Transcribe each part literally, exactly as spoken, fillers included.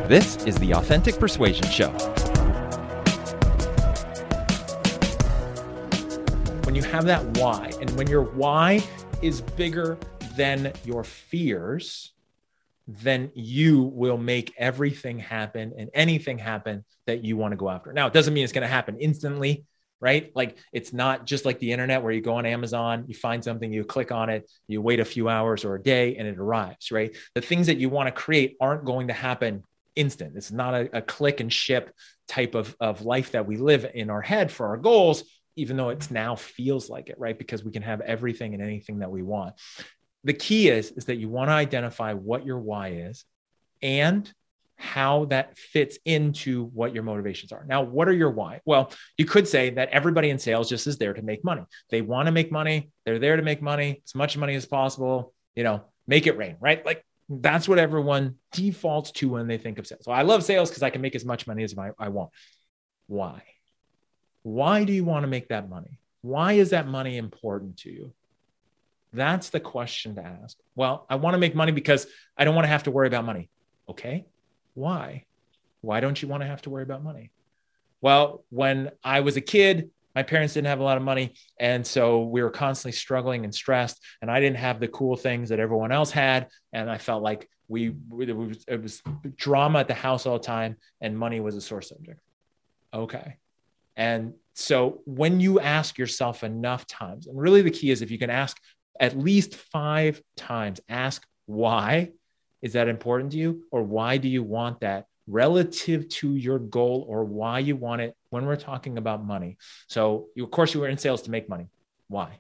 This is the Authentic Persuasion Show. When you have that why, and when your why is bigger than your fears, then you will make everything happen and anything happen that you want to go after. Now, it doesn't mean it's going to happen instantly, right? Like, it's not just like the internet where you go on Amazon, you find something, you click on it, you wait a few hours or a day and it arrives, right? The things that you want to create aren't going to happen instant. It's not a, a click and ship type of, of life that we live in our head for our goals, even though it's now feels like it, right? Because we can have everything and anything that we want. The key is, is that you want to identify what your why is and how that fits into what your motivations are. Now, what are your why? Well, you could say that everybody in sales just is there to make money. They want to make money. They're there to make money, as much money as possible, you know, make it rain, right? Like, that's what everyone defaults to when they think of sales. So I love sales because I can make as much money as I, I want. Why? Why do you want to make that money? Why is that money important to you? That's the question to ask. Well, I want to make money because I don't want to have to worry about money. Okay. Why? Why don't you want to have to worry about money? Well, when I was a kid, my parents didn't have a lot of money. And so we were constantly struggling and stressed. And I didn't have the cool things that everyone else had. And I felt like we, it was, it was drama at the house all the time. And money was a sore subject. Okay. And so when you ask yourself enough times, and really the key is if you can ask at least five times, ask why is that important to you? Or why do you want that relative to your goal, or why you want it when we're talking about money? So you, of course you were in sales to make money. Why?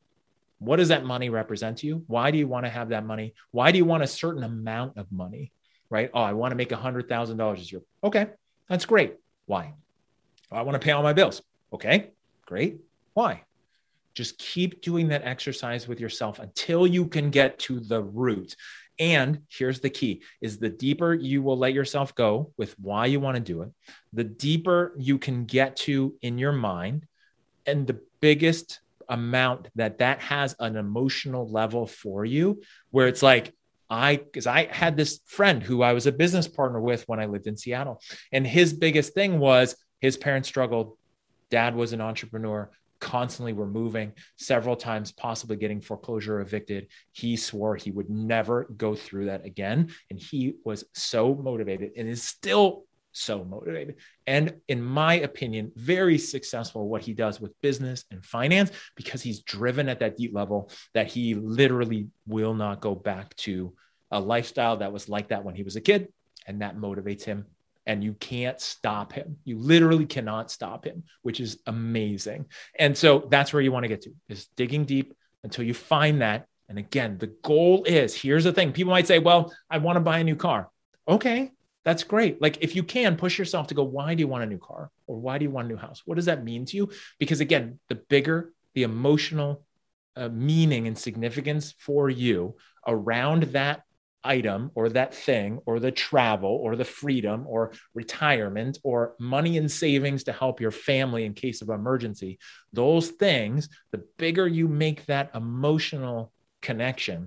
What does that money represent to you? Why do you want to have that money? Why do you want a certain amount of money, right? Oh, I want to make one hundred thousand dollars this year. Okay, that's great. Why? Oh, I want to pay all my bills. Okay, great. Why? Just keep doing that exercise with yourself until you can get to the root. And here's the key, is the deeper you will let yourself go with why you want to do it, the deeper you can get to in your mind, and the biggest amount that that has an emotional level for you, where it's like, I, because I had this friend who I was a business partner with when I lived in Seattle. And his biggest thing was his parents struggled. Dad was an entrepreneur. Constantly were moving, several times possibly getting foreclosure evicted. He swore he would never go through that again. And he was so motivated and is still so motivated. And in my opinion, very successful what he does with business and finance, because he's driven at that deep level that he literally will not go back to a lifestyle that was like that when he was a kid. And that motivates him. And you can't stop him. You literally cannot stop him, which is amazing. And so that's where you want to get to, is digging deep until you find that. And again, the goal is, here's the thing. People might say, well, I want to buy a new car. Okay, that's great. Like, if you can push yourself to go, why do you want a new car? Or why do you want a new house? What does that mean to you? Because again, the bigger the emotional uh, meaning and significance for you around that item or that thing or the travel or the freedom or retirement or money and savings to help your family in case of emergency, those things, the bigger you make that emotional connection,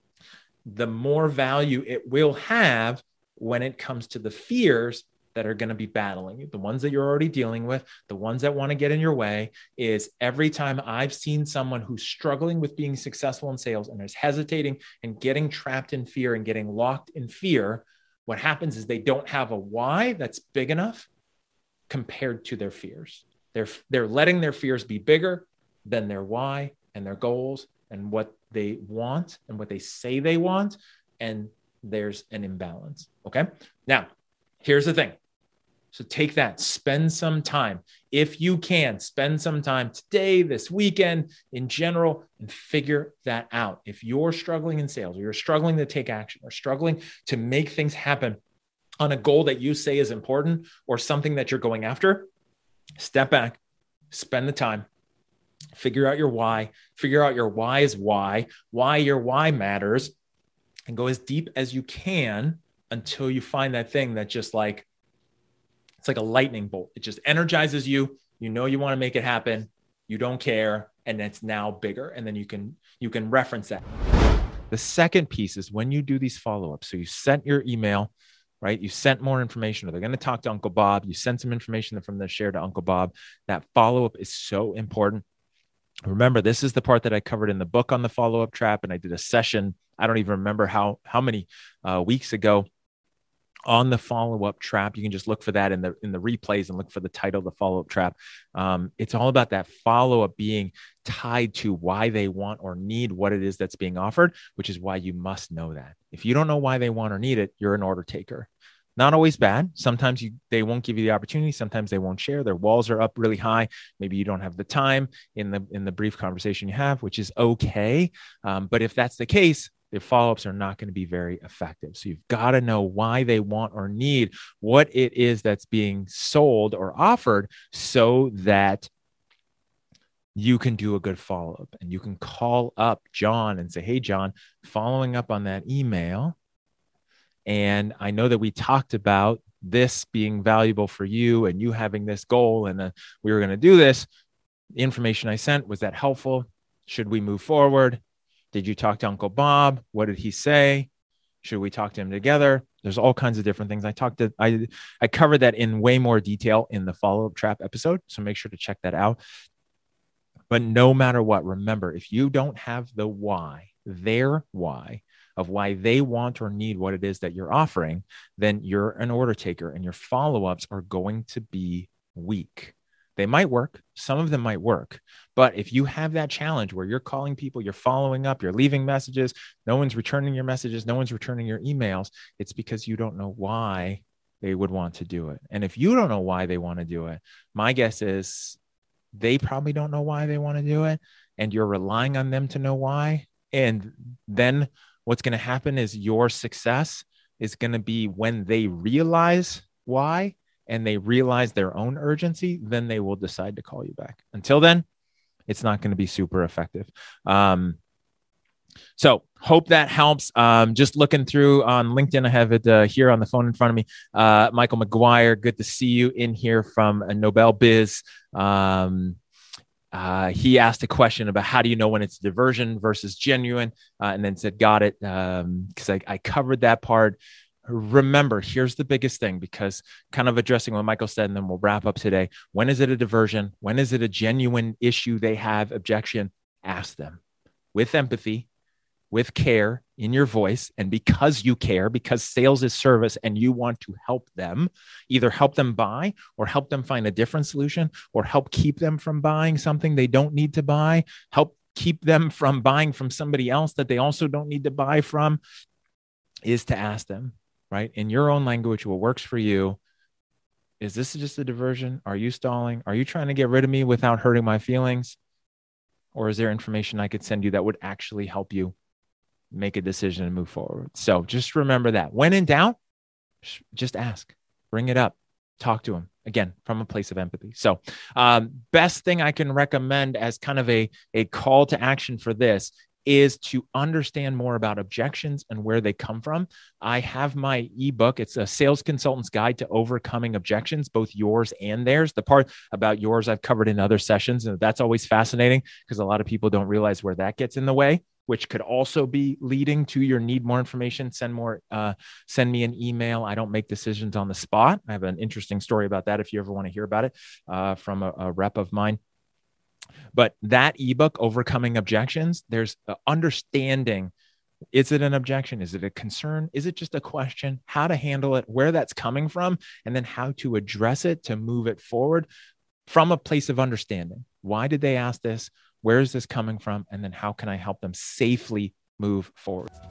the more value it will have when it comes to the fears that are going to be battling you, the ones that you're already dealing with, the ones that want to get in your way. Is every time I've seen someone who's struggling with being successful in sales and is hesitating and getting trapped in fear and getting locked in fear, what happens is they don't have a why that's big enough compared to their fears. They're, they're letting their fears be bigger than their why and their goals and what they want and what they say they want. And there's an imbalance. Okay. Now, here's the thing. So take that, spend some time. If you can, spend some time today, this weekend, in general, and figure that out. If you're struggling in sales, or you're struggling to take action, or struggling to make things happen on a goal that you say is important, or something that you're going after, step back, spend the time, figure out your why, figure out your why is why, why your why matters, and go as deep as you can until you find that thing that just like, it's like a lightning bolt. It just energizes you. You know, you want to make it happen. You don't care. And it's now bigger. And then you can, you can reference that. The second piece is when you do these follow-ups. So you sent your email right? You sent more information, or they're going to talk to Uncle Bob. You sent some information from the share to Uncle Bob. That follow-up is so important. Remember, this is the part that I covered in the book on the follow-up trap. And I did a session, I don't even remember how, how many uh, weeks ago, on the follow-up trap. You can just look for that in the in the replays and look for the title, the follow-up trap. Um, it's all about that follow-up being tied to why they want or need what it is that's being offered, which is why you must know that. If you don't know why they want or need it, you're an order taker. Not always bad. Sometimes you they won't give you the opportunity. Sometimes they won't share. Their walls are up really high. Maybe you don't have the time in the in the brief conversation you have, which is okay. Um, but if that's the case, the follow-ups are not going to be very effective. So you've got to know why they want or need what it is that's being sold or offered, so that you can do a good follow-up. And you can call up John and say, hey, John, following up on that email. And I know that we talked about this being valuable for you and you having this goal, and uh, we were going to do this. The information I sent, was that helpful? Should we move forward? Did you talk to Uncle Bob? What did he say? Should we talk to him together? There's all kinds of different things. I talked to, I, I covered that in way more detail in the follow-up trap episode. So make sure to check that out. But no matter what, remember, if you don't have the why, their why of why they want or need what it is that you're offering, then you're an order taker and your follow-ups are going to be weak. They might work. Some of them might work. But if you have that challenge where you're calling people, you're following up, you're leaving messages, no one's returning your messages, no one's returning your emails, it's because you don't know why they would want to do it. And if you don't know why they want to do it, my guess is they probably don't know why they want to do it. And you're relying on them to know why. And then what's going to happen is your success is going to be when they realize why, and they realize their own urgency, then they will decide to call you back. Until then, it's not going to be super effective. Um, so hope that helps. Um, just looking through on LinkedIn, I have it uh, here on the phone in front of me. Uh, Michael McGuire, good to see you in here from uh, Nobel Biz. Um, uh, he asked a question about how do you know when it's diversion versus genuine, uh, and then said, got it, because um, I, I covered that part. Remember, here's the biggest thing, because kind of addressing what Michael said, and then we'll wrap up today. When is it a diversion? When is it a genuine issue they have, objection? Ask them with empathy, with care in your voice. And because you care, because sales is service and you want to help them, either help them buy or help them find a different solution, or help keep them from buying something they don't need to buy, help keep them from buying from somebody else that they also don't need to buy from, is to ask them, right? In your own language, what works for you. Is this just a diversion? Are you stalling? Are you trying to get rid of me without hurting my feelings? Or is there information I could send you that would actually help you make a decision and move forward? So just remember that. When in doubt, just ask, bring it up, talk to them. Again, from a place of empathy. So um, best thing I can recommend as kind of a, a call to action for this is to understand more about objections and where they come from. I have my ebook. It's a Sales Consultant's Guide to Overcoming Objections, both yours and theirs. The part about yours I've covered in other sessions, and that's always fascinating because a lot of people don't realize where that gets in the way, which could also be leading to your need more information. Send more, uh, send me an email. I don't make decisions on the spot. I have an interesting story about that if you ever want to hear about it uh, from a, a rep of mine. But that ebook, Overcoming Objections, there's uh, understanding, is it an objection? Is it a concern? Is it just a question? How to handle it, where that's coming from, and then how to address it to move it forward from a place of understanding. Why did they ask this? Where is this coming from? And then how can I help them safely move forward?